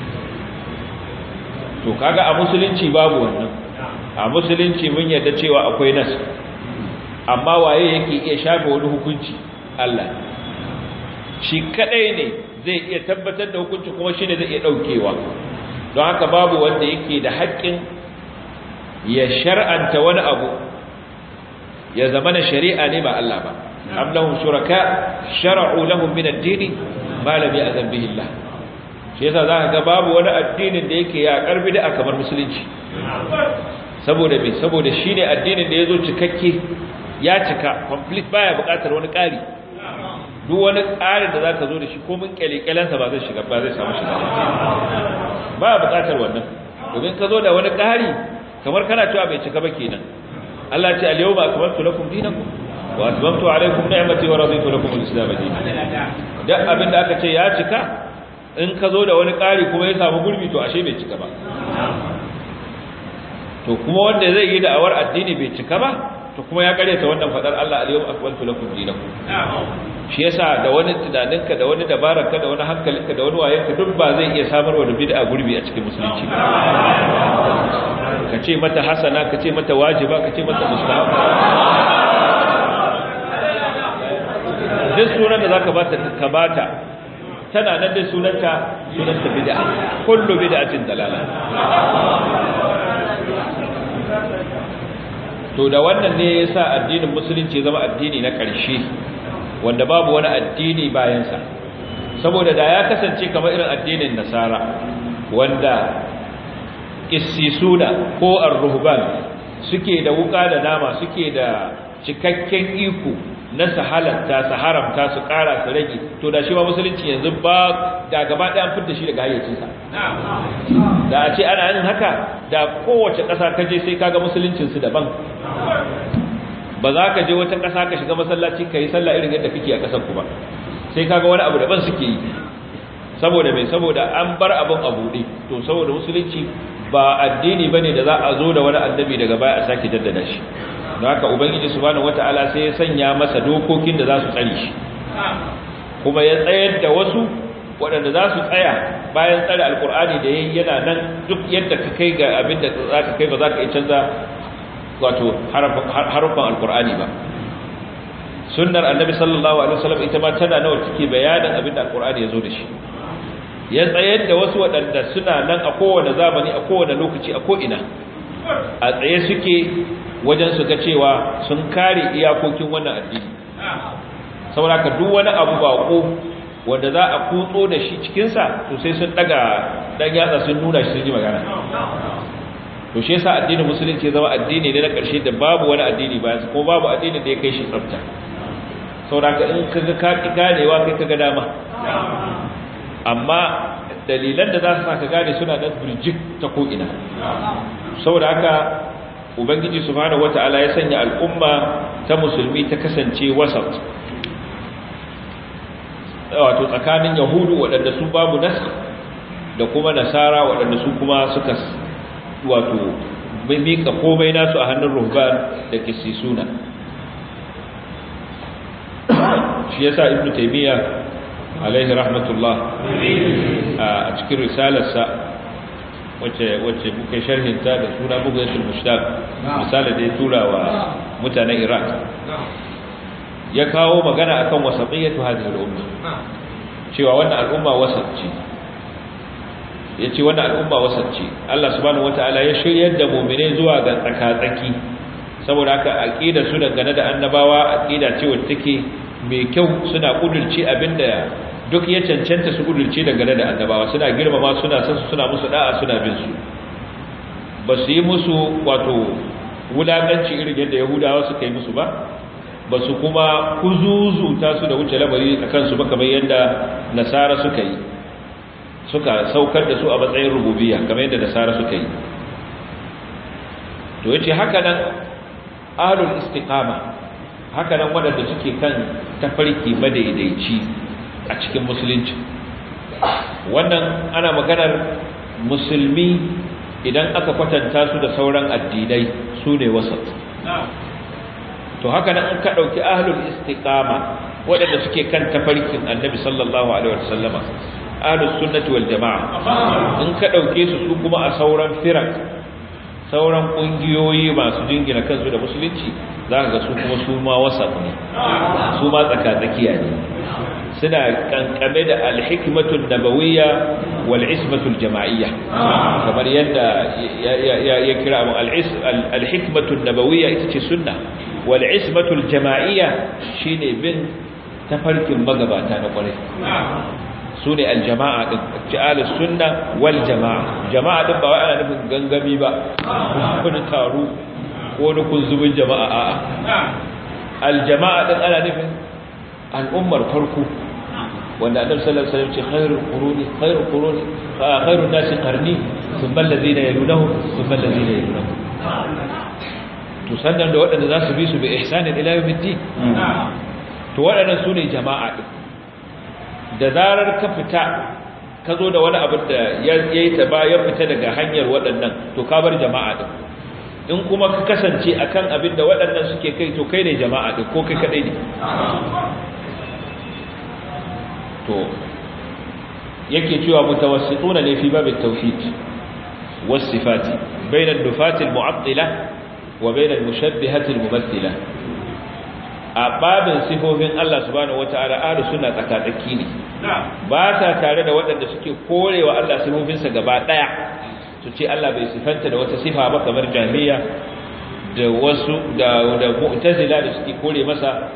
to kaga a musulunci babu wannan a musulunci mun yarda cewa akwai nas amma waye yake iya shafe wani hukunci Allah shi kadai ne zai iya tabbatar da hukunci kuma shine zai iya daukewa don haka babu wanda yake da haƙƙin ya shar'anta wani abu ya zama na shari'a ne ba Allah ba am lahum shuraka shar'u lahum min ad-din ma lam ya'zan bihi Allah shi yasa zaka ga babu wani addinin da yake ya karbi da kamar musulunci saboda me saboda shine addinin da yazo cikakke ya cika complete baya buƙatar wani ƙari duk wani ƙarin da zaka zo da shi ko mun kalekalansa ba zai shiga ba zai samu shiga ba buƙatar wannan domin ka zo da wani ƙari kamar kana cewa bai cika ba kenan Allah ya ce al-yawma akmaltu lakum dinakum wa atmamtu alaykum ni'mati wa raditu lakum al-islam dinan duk abin da aka ce ya cika in ka zo da wani ƙari kuma ya samu gurbi to ashe bai cika ba to kuma wanda zai yi da'awar addini bai cika ba to kuma ya karyata wannan fadar Allah al-yawma akmaltu lakum dinakum shi yasa da wani tunaninka da wani dabararka da wani hankalinka da wani wayenka duk ba zai iya samarwa da bid'a gurbi a cikin musulunci ka ce mata hasana ka ce mata wajiba ka ce mata mustahab duk sunan da zaka bata ka bata tana nan dai sunanta bid'a kullu bid'atin dalala to da wannan ne yasa addinin musulunci zama addini na ƙarshe wanda babu wani addini bayan sa saboda da ya kasance kamar irin addinin nasara wanda qissisuna ko ar-ruhban suke da wuka da nama, suke da cikakken iko na su halatta su haramta su kara su rage, to da shi ba musulunci yanzu ba da gaba ɗaya an fitar shi daga hayyacinsa. Da a ce ana yin haka da kowace ƙasa ka je sai kaga musuluncinsu daban. Ba za ka je wata ƙasa ka shiga masallaci ka yi sallah irin yadda kake a ƙasar ku ba, sai kaga wani abu daban suke yi. Saboda mai, saboda an bar abin a buɗe. To saboda musulunci ba addini bane da za a zo da wani annabi daga baya a sake jaddada shi. Don haka ubangiji subhanahu wataala sai ya sanya masa dokokin da za su tsare shi, kuma ya tsayar da wasu waɗanda za su tsaya bayan tsare alkur'ani da yayi yana nan. Duk yadda ka kai ga abin da za ka kai ba za ka iya canza wato harufan alkur'ani ba. Sunnar annabi sallallahu alaihi wasallam ita ma tana nawa take bayanin abin da alkur'ani ya zo da shi. Ya tsayar da wasu waɗanda suna nan a kowane zamani, a kowane lokaci, a ko'ina a tsaye suke wajen su ga cewa sun kare iyakokin wannan addini. Saboda ka duk wani abu bako wanda za a kutso da shi cikinsa, to sai sun daga dan yatsa sun nuna shi sun yi magana. To shi yasa addinin musulunci zama addini ne na ƙarshe da babu wani addini bayan sa, ko babu addini da ya kai shi tsafta. Saboda ka in kaga ka ki ganewa kai kaga dama, amma dalilan da za su saka gane suna da burjik ta ko ina. Saboda haka ubangiji subhanahu wataala ya sanya al'umma ta musulmi ta kasance wasat, wato tsakanin yahudu waɗanda su babu nasr da kuma nasara waɗanda su kuma suka wato mika komai nasu a hannun ruhban da kissisuna. Shi yasa ibnu taymiya alaihi rahmatullah a cikin risalarsa wacce muke sharhinta da suna bugayatul mushtaq, misali da ya tura wa mutanen Iraq, ya kawo magana akan wasatiyatu hadhihi al-umma, cewa wannan al'umma wasat ce. Yace wannan al'umma wasat ce. Allah subhanahu wataala ya shiryar da mu'mine zuwa ga tsaka-tsaki, saboda haka aqida su dangane da annabawa aqida ce wacce take mai kyau, suna kudurci abinda duk ya cancanta su kudurce dangane da annabawa, suna girmama, suna san su, suna musu da'a, suna bin su. Ba su yi musu wato wulakanci irin yadda yahudawa suka yi musu ba, ba su kuma kuzuzuta su da wuce lamari a kansu ba kamar yadda nasara suka yi, suka saukar da su a matsayin rububiyya kamar yadda nasara suka yi. To yace haka nan ahlul istiqama, haka nan wadanda suke kan tafarki madaidaici a cikin musulunci. Wannan ana maganar musulmi idan aka kwatanta su da sauran addinai, su ne wasat. To haka nan in ka dauki ahlul istiqama wadanda suke kan tafarkin annabi sallallahu alaihi wasallama, ahlus sunnati wal jamaa, in ka dauke su kuma a sauran firak, sauran kungiyoyi masu jingina kansu da musulunci, zaka ga su kuma su ma wasat ne, su ma tsaka-tsakiya ne. Suna kankame da al-hikmatun nabawiyya wal ismatul jama'iyya, kamar yadda ya kira mu al-hikmatun nabawiyya ita ce sunna, wal ismatul jama'iyya shine bin tafarkin magabata na kwarai. Sune al-jama'a din, ta'ala sunna wal jama'a. Jama'a din ba wai ana nufin gangami ba, ko da taro ko da kunzubin jama'a, a'a. Al-jama'a din ana nufin al'ummar farko, wanda annabi sallallahu alaihi wasallam ce khairul quruni khairun nasi qarni thumma alladhina yalunhum thumma alladhina yalunhum. To sannan da waɗanda za su bi su bi ihsanin ila yawmiddin. To waɗannan sune jama'a din. Da zarar ka fita ka zo da wani abu da yayi ta ba ya fita daga hanyar waɗannan, to ka bar jama'a din. In kuma ka kasance akan abin da waɗannan suke kai, to kai ne jama'a din, ko kai kadai ne. To yake cewa mutawassituna ne fi babit tauhid was sifati bayna ad-dufat al-mu'attila wa bayna al-mushabbihati al-mumathila. A babin sifofin Allah subhanahu wataala ahlus sunna tsakatsaki ne, ba ta tare da waɗanda suke korewa Allah sifofinsa gaba daya, su ce Allah bai sifanta da wata sifa ba kamar jahiliya da wasu da mu'tazila da suke kore masa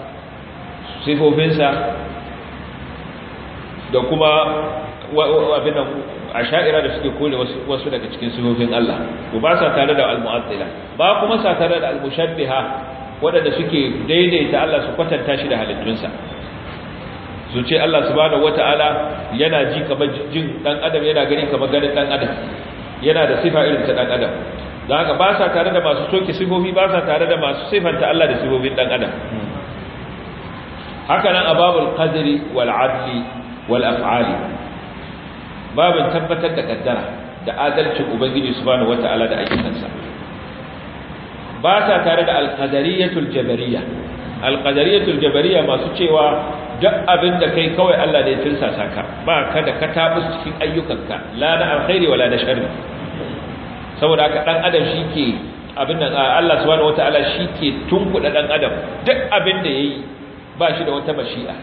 sifofinsa, da kuma asha'ira da suke kore wasu daga cikin sifofin Allah to ba sa tare da al-mu'attila ba kuma sa tare da al-mushabbiha wadanda suke daidaita Allah su kwatanta shi da halittunsa su ce Allah subhanahu wata'ala yana ji kamar jin dan adam, yana gani kamar ganin dan adam, yana da sifa irin ta dan adam. don haka ba sa tare da masu soke sifofi, ba sa tare da masu sifanta Allah da sifofin dan adam. haka nan ababul qadri wal adli wal af'ali, babin tabbatar da kaddara da adalcin ubangiji subhanahu wata'ala da ayyukansa. ba sa tare da al-qadariyatul jabariyya. al-qadariyatul jabariyya masu cewa duk abin da kai kawai Allah ne ya tirsasa ka, ba ka da katabus cikin ayyukanka, la na alkhairi wala na sharri. saboda haka dan adam shike abin nan, Allah subhanahu wataala shike tunkuda dan adam, duk abin da yayi ba shi da wata mashi'a.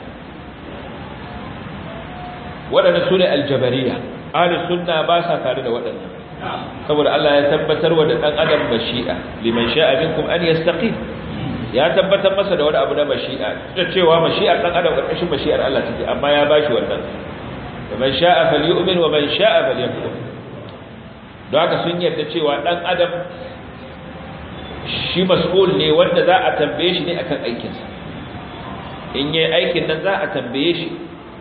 wadannan sune aljabariyya. ahlus sunna ba sa tare da wadannan, saboda Allah ya tabbatar wa da dan adam mashi'a, liman sha'a minkum an yastaqim. ya tabbatar masa da wani abu na mashi'a, da cewa mashi'ar dan adam karkashin mashi'ar Allah take, amma ya bashi wannan, man sha'a falyu'min wa man sha'a falyakfur. don haka sun yarda cewa dan adam shi mas'ul ne, wanda za a tambaye shi ne akan aikinsa. in yayi aikin nan za a tambaye shi.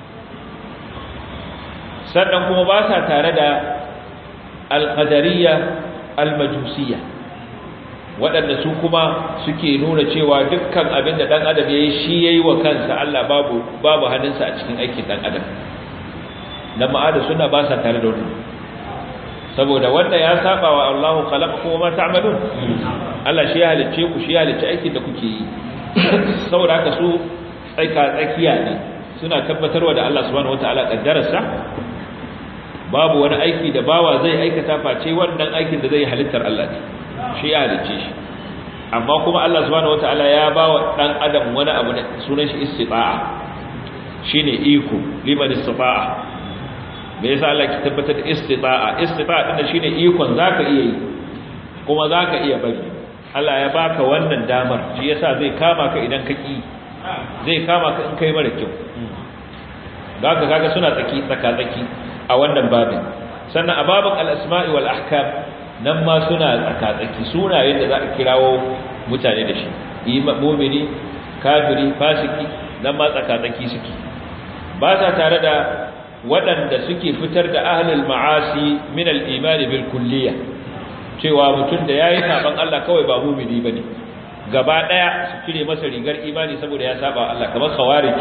sannan kuma ba sa tare da al-qadariyya al-majusiyya, waɗanda su kuma suke nuna cewa dukkan abin da ɗan adam ya yi shi ya yi wa kansa, Allah babu hannunsa a cikin aikin ɗan adam. na ma'ada suna ba sa tare da wani, saboda wanda ya saba wa Allahu khalaqakum wa ma ta'malun. Allah shi ya halicce ku, shi ya halicce aikin da kuke yi. saboda haka su tsakiya ne, suna tabbatarwa da Allah subhanahu wataala kaddararsa. babu wani aiki da bawa zai aikata face wannan aikin da zai halittar Allah ne, shi ya halicce shi. amma kuma Allah subhanahu wataala ya ba wa dan adam wani abu ne, sunan shi istita'a, shine iko, liman istita'a. me yasa Allah ki tabbatar da istita'a? Istita'a din shine ikon, zaka iya yi kuma zaka iya bari. Allah ya baka wannan damar, shi yasa zai kama ka idan ka ki, zai kama ka in kai mara kyau. zaka kaga suna tsaki a wannan babin. sannan a babin al-asma'i wal ahkam, nan ma suna tsakatsaki, sunayen da za a kirawo mutane da shi, mu'mini, kafiri, fasiki, nan ma tsakatsaki suke. ba sa tare da waɗanda suke fitar da ahlul ma'asi min al-iman bil kulliyya, cewa mutum da yayi saban Allah kawai ba mu'mini bane, gaba daya su cire masa rigar imani saboda ya saba Allah, kamar khawarij,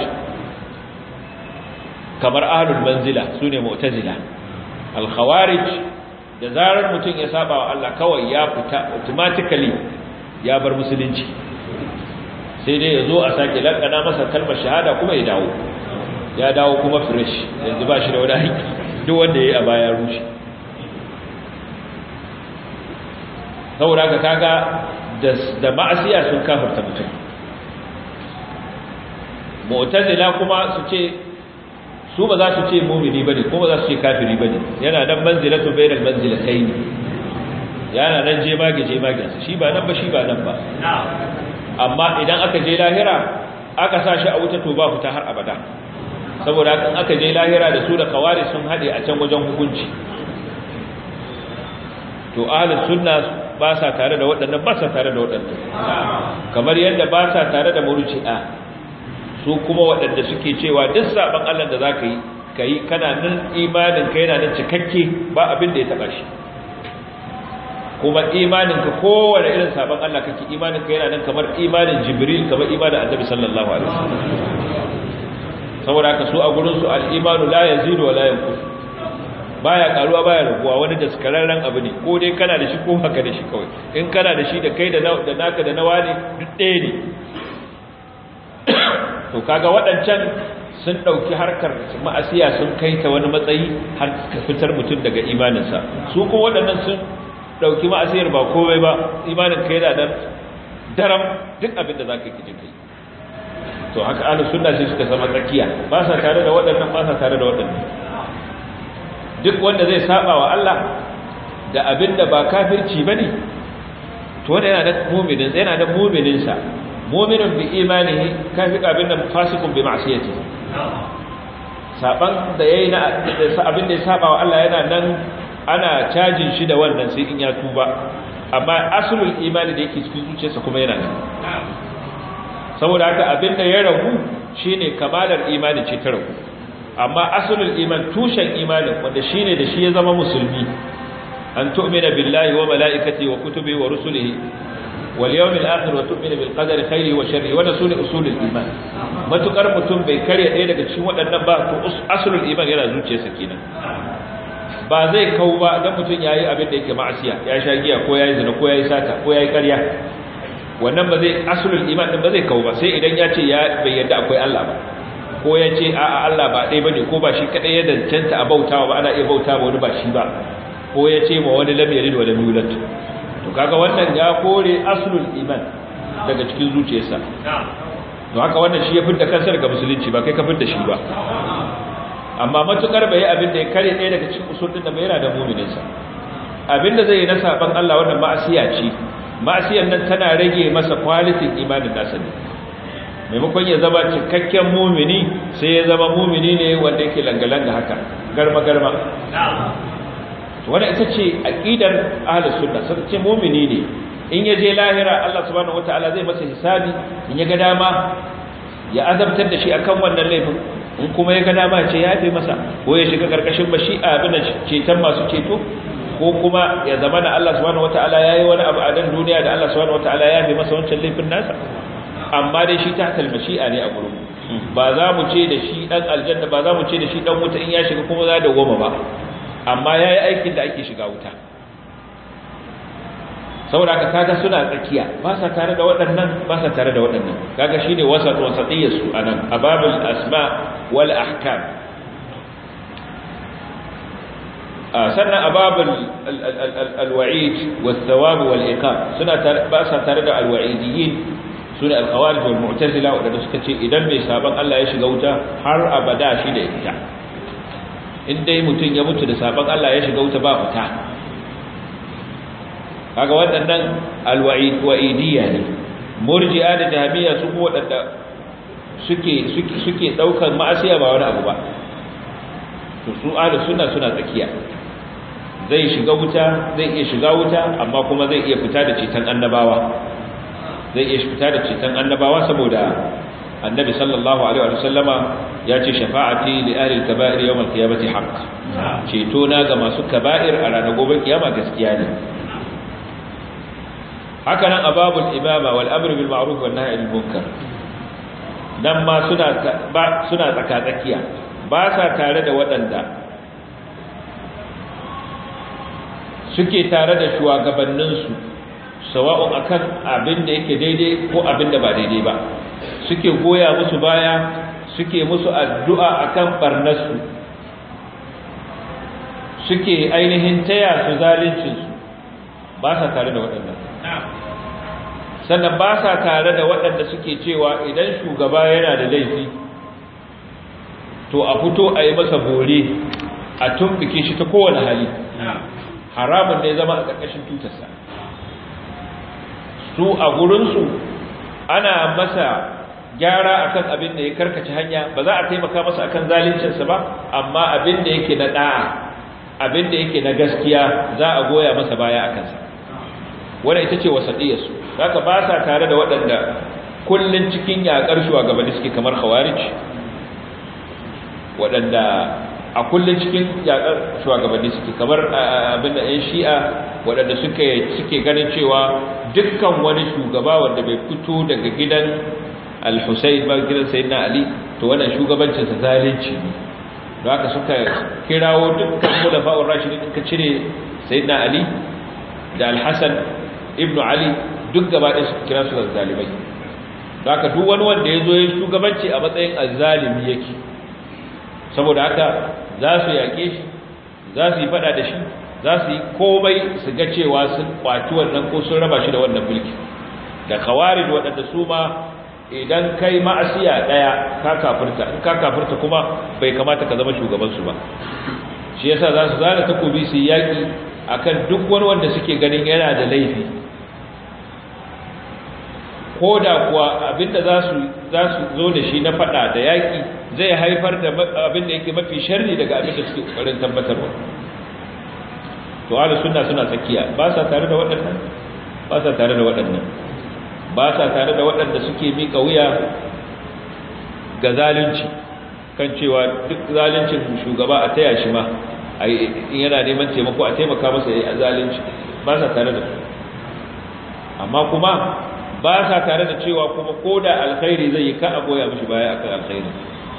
kamar ahlul manzila, sune mu'tazila. al-khawarij da zarar mutum ya saba wa Allah kawai ya fita automatically, ya bar musulunci, sai dai ya zo a sake lakana masa kalmar shahada kuma ya dawo kuma fresh, yanzu ba shi da wani haƙƙi, duk wanda ya yi a baya rushe. saboda haka kaga da ma'asiya sun kafirta mutum. mu'tazila kuma su ce su ba za su ce mu'mini bane, ko ba za su ce kafiri bane, yana nan manzilatu bainal manzilatayn, yana nan je mage shi ba nan ba, shi ba nan ba. amma idan aka je lahira aka sa shi a wuta, to ba fita har abada. saboda kan aka je lahira da su da kawari sun hade a can wajen hukunci. to ahlus sunna ba sa tare da waɗannan, ba sa tare da waɗannan, kamar yadda ba sa tare da murji'a, su kuma waɗanda suke cewa duk saban Allah da zaka yi kai kana nan, imanin ka yana nan cikakke, ba abin da ya taba shi. kuma imanin ka kowane irin saban Allah kake, imanin ka yana nan kamar imanin Jibril, kamar imanin Annabi sallallahu alaihi wasallam. saboda haka su a gurin su al-imanu la yazidu wa la yanqus, baya karuwa baya raguwa, wani daskararren abu ne, ko dai kana da shi ko haka da shi kawai. in kana da shi da kai da naka da nawa ne duk ɗaya ne. to kaga waɗancan sun ɗauki harkar ma'asiya sun kai ta wani matsayi har ka fitar mutum daga imaninsa. su kuma waɗannan sun ɗauki ma'asiyar ba komai ba, imanin kai da nan daram, duk abin da za ka yi kai. to haka ahlus sunna sai suka zama tsakiya, ba sa tare da waɗannan, ba sa tare da waɗannan. duk wanda zai saba wa Allah da abin da ba kafirci bane, to wanda yana da mu'minin, yana da mu'minin sa, mu'minun bi imanihi, kafir abin da fasikun bi ma'siyatihi. saban da yayi na abin da ya saba wa Allah yana nan ana cajin shi da wannan sai in ya tuba, amma aslul imani da yake cikin zuciyarsa kuma yana nan. Saboda haka abin da ya ragu shine kamalar imani ce ta ragu, amma aslul iman, tushen imanin wanda shine da shi ya zama musulmi, an tu'mina billahi wa malaikatihi wa kutubihi wa rusulihi wal yawmil akhir wa tu'mina bil qadari khairihi wa sharrihi, wa sune usulul iman. Matukar mutum bai karya ɗaya daga cikin waɗannan ba, to aslul iman yana zuciyarsa kenan. Ba zai kau ba dan mutum yayi abin da yake ma'asiya, ya sha giya ko yayi zina ko yayi sata ko yayi ƙarya, wannan ba zai, aslul iman din ba zai kau ba, sai idan ya ce ya bai yarda akwai Allah ba, ko ya ce a'a Allah ba ɗaya bane, ko ba shi kadai ya dancanta a bautawa ba, ana iya bautawa wani ba shi ba, ko ya ce ma wani lam yalid wa lam yulad. To kaga wannan ya kore aslul iman daga cikin zuciyarsa. To haka wannan shi ya fitta kansa daga musulunci, ba kai ka fitta shi ba. Amma matukar bai abin da ya kare ɗaya daga cikin usul din da bai yana da mu'minin sa, abin da zai yi na saban Allah wannan ma'asiya ce, ma'asiyar nan tana rage masa quality imanin nasa ne. Maimakon ya zama cikakken mu'mini sai ya zama mu'mini ne wanda yake langalanga haka, garma wannan ita ce aqidar ahlus sunna. Sai ce mu'mini ne in ya je lahira Allah subhanahu wataala zai masa hisabi, in ya ga dama ya azabtar da shi akan wannan laifin, in kuma ya ga dama ce ya fi masa, ko ya shiga karkashin mashi'a abin da ceton masu ceto, ko kuma ya zama da Allah subhanahu wataala yayi wani abu a dan duniya da Allah subhanahu wataala ya fi masa wancan laifin nasa. Amma dai shi ta mashi'a ne a gurin, ba za mu ce da shi dan aljanna, ba za mu ce da shi dan wuta in ya shiga kuma za da goma ba, amma yayi aikin da ake shiga wuta. Saboda haka kaga suna tsakiya, ba sa tare da waɗannan, ba sa tare da waɗannan. Kaga shine wasatiyyar su anan ababul asma wal ahkam. Sannan ababul alwa'id was thawab wal iqab, suna ba sa tare da alwa'idiyyin, sune al-khawarij wal mu'tazila, wanda suka ce idan mai saban Allah ya shiga wuta har abada shi da ita. In dai mutum ya mutu da saban Allah ya shiga wuta ba fita. Kaga waɗannan alwa'idiyya ne. Murji'a da jahmiya su kuma waɗanda suke daukar ma'asiya ba wani abu ba, to su ahlus sunna suna tsakiya. Zai shiga wuta, zai iya shiga wuta, amma kuma zai iya fita da ceton annabawa, zai iya fita da ceton annabawa, saboda annabi sallallahu alaihi wa sallama ya ce shafa'ati li ahli al-kaba'ir yawm al-qiyamati haqq, ceto na ga masu kaba'ir a ranar gobe kiyama gaskiya ne. Haka nan ababul imama wal amr bil ma'ruf wan nahy anil munkar, dan ma suna tsakatsakiya, ba sa tare da waɗanda suke tare da shugabanninsu sawa'un akan abin da yake daidai ko abin da ba daidai ba, suke goya musu baya, suke musu addu'a akan barnarsu, suke ainihin taya su zaluncinsu, ba sa tare da waɗannan. Sannan ba sa tare da waɗanda suke cewa idan shugaba yana da laifi to a fito a yi masa bore, a tumɓuke shi ta kowane hali, haramun ne zama a ƙarƙashin tutarsa. Su a gurinsu ana masa gyara akan abin da ya karkace hanya, ba za a taimaka masa akan zaluncinsa ba, amma abin da yake na ɗa'a, abin da yake na gaskiya za a goya masa baya a kansa. Wannan ita ce wasaɗiyarsu. Haka ba sa tare da waɗanda kullun cikin yaƙar shugabanni suke, kamar khawarij, waɗanda a kullun cikin yaƙar shugabanni suke, kamar abin da ƴan shi'a, waɗanda suke ganin cewa dukkan wani shugaba wanda bai fito daga gidan al-Husayn ba, gidan Sayyidina Ali, to wannan shugabancinsa zalunci ne. Don haka suka kirawo dukkan khulafa'ur rashidin, ka cire Sayyidina Ali da al-Hasan ibnu Ali, duk gaba ɗaya suka kira su zalimai. Don haka duk wani wanda ya zo ya shugabanci a matsayin azzalimi yake, saboda haka za su yaƙe shi, za su yi faɗa da shi, za su yi komai su ga cewa sun kwaci wannan ko sun raba shi da wannan mulki. Da khawarij waɗanda su ma idan kai ma'asiya ɗaya ka kafirta, in ka kafirta kuma bai kamata ka zama shugabansu ba. Shi yasa za su zara takobi su yi yaƙi akan duk wani wanda suke ganin yana da laifi, koda kuwa abinda za su zo da shi na fada da yaki zai haifar da abinda yake mafi sharri daga abinda suke kokarin tabbatarwa. To ahlus sunna suna tsakiya, ba sa tare da waɗannan ba sa tare da waɗanda suke mika wuya ga zalunci, kan cewa duk zaluncin shugaba a taya shi ma in yana neman taimako a taimaka masa yayi zalunci, ba sa tare da su. Amma kuma ba sa tare da cewa kuma koda alkhairi zai yi ka a goya mishi baya akan alkhairi.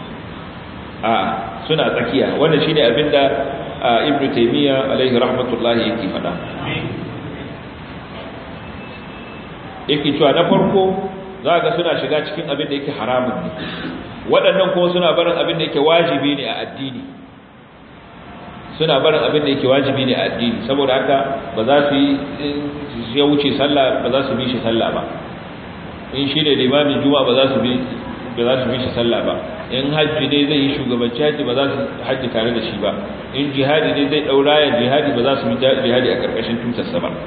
Suna tsakiya. Wannan shine abinda Ibn Taymiyyah alaihi rahmatullahi yake faɗa. Yake cewa na farko za ga suna shiga cikin abin da yake haramun ne, waɗannan kuma suna barin abin da yake wajibi ne a addini, saboda haka ba za su yi ya wuce sallah ba za su bi shi sallah ba, in shi ne limamin juma'a ba za su bi shi sallah ba, in hajji ne zai yi shugabanci hajji ba za su hajji tare da shi ba, in jihadi ne zai daura ya jihadi ba za su bi jihadi a karkashin tutarsa ba.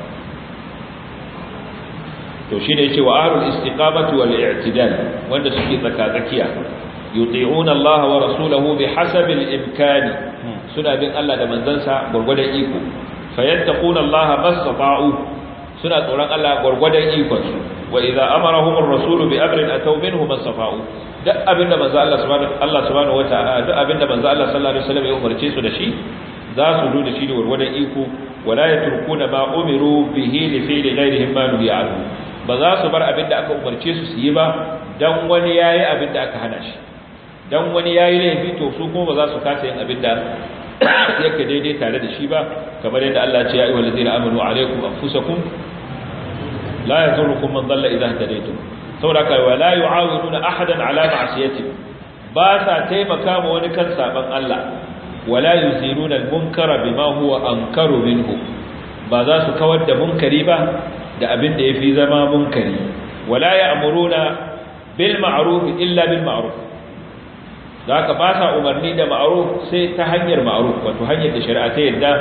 To shi ne yace wa ahlul istiqamati wal i'tidal, wanda suke tsaka-tsakiya, yuti'una Allah wa rasulahu bihasabi al-imkani, suna bin Allah da manzansa gurgurdan iko, fayattaquna Allah mastata'u, suna tsoron Allah gurgurdan ikon su, wa idza amarahum ar-rasulu bi amrin ataw minhu mastata'u, duk abinda manzo Allah subhanahu wata'ala, duk abinda manzo Allah sallallahu alaihi wasallam ya umarce su da shi, za su do da shi da gurgurdan iko, wala yatrukuna ma umiru bihi li fi'li ghayrihim ma nuhiya anhu, ba za su bar abin da aka umarce su yi ba dan wani yayi abin da aka hana shi, dan wani yayi laifi to su kuma ba za su kasa yin abin da yake daidai tare da shi ba, kamar yadda Allah ya ce ya ayyuhal ladina amanu alaykum anfusakum la yadurukum man dalla idha hadaytum, saboda kai wala yu'awiduna ahadan ala ma'siyati, ba sa taimaka ma wani kan saban Allah, wala yuziluna al-munkara bima huwa ankaru minhu, ba za su kawar da munkari ba da abin da yafi zama munkari, wala ya'muruna bil ma'ruf illa bil ma'ruf, zaka ba sa umarni da ma'ruf sai ta hanyar ma'ruf, wato hanyar da shari'a ta yadda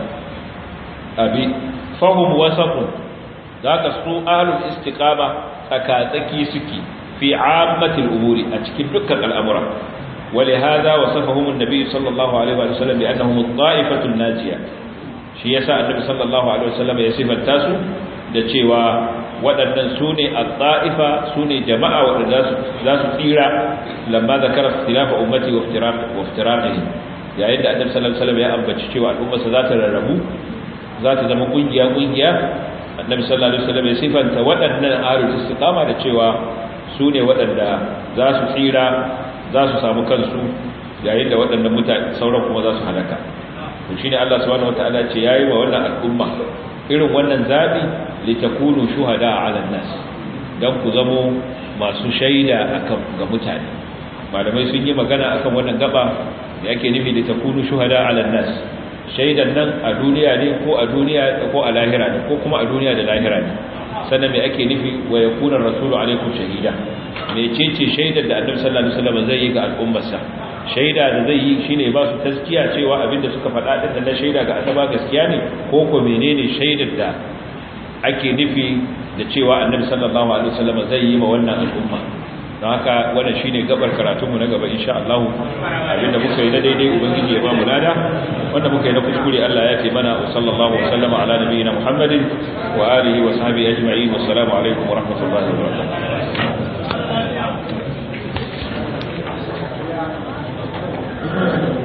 abi. Fahum wasaqun, zaka su ahlul istiqama tsakatsaki suke fi ammatil umuri, a cikin dukkan al'amura. ولهذا وصفهم النبي صلى الله عليه وسلم بأنهم الطائفة الناجية. shi yasa annabi sallallahu alaihi wasallam ya sifanta su da cewa waɗannan sune at-ta'ifa, sune jama'a waɗanda za su tsira, lamma zakara ikhtilafa ummati wa iftiraqihi, yayin da annabi sallallahu alaihi wasallam ya ambaci cewa al'ummarsa za ta rarrabu, za ta zama kungiya annabi sallallahu alaihi wasallam ya sifanta waɗannan ahlul istiqama da cewa sune waɗanda za su tsira, za su samu kansu, yayin da waɗannan mutane sauran kuma za su halaka. To shine Allah subhanahu wataala ce yayi wa wannan al'umma irin wannan zabi litakunu shuhada 'ala an-nas, dan ku zamo masu shaida akan ga mutane. Malamai sun yi magana akan wannan gaba da yake nufi litakunu shuhada 'ala an-nas, shaidan nan a duniya ne ko a lahira ne, ko kuma a duniya da lahira ne. Sannan me ake nufi wa yakuna rasulu alaikum shahida, mecece shaidar da annabi sallallahu alaihi wasallam zai yi ga al'ummarsa? Shaida da zai yi shine ba su taskiya cewa abinda suka faɗa din na shaida ga annaba gaskiya ne, ko ko menene shaidar da ake nufi da cewa annabi sallallahu alaihi wasallam zai yi ma wannan al'umma? don haka wannan shine gabar karatunmu na gaba insha Allah. Abinda muka yi na daidai ubangiji ya ba mu lada, wanda muka yi na kuskure Allah ya fi mana. Wa sallallahu wa sallama ala nabiyyina Muhammadin wa alihi wa sahbihi ajma'in. Wassalamu alaikum wa rahmatullahi wa barakatuh.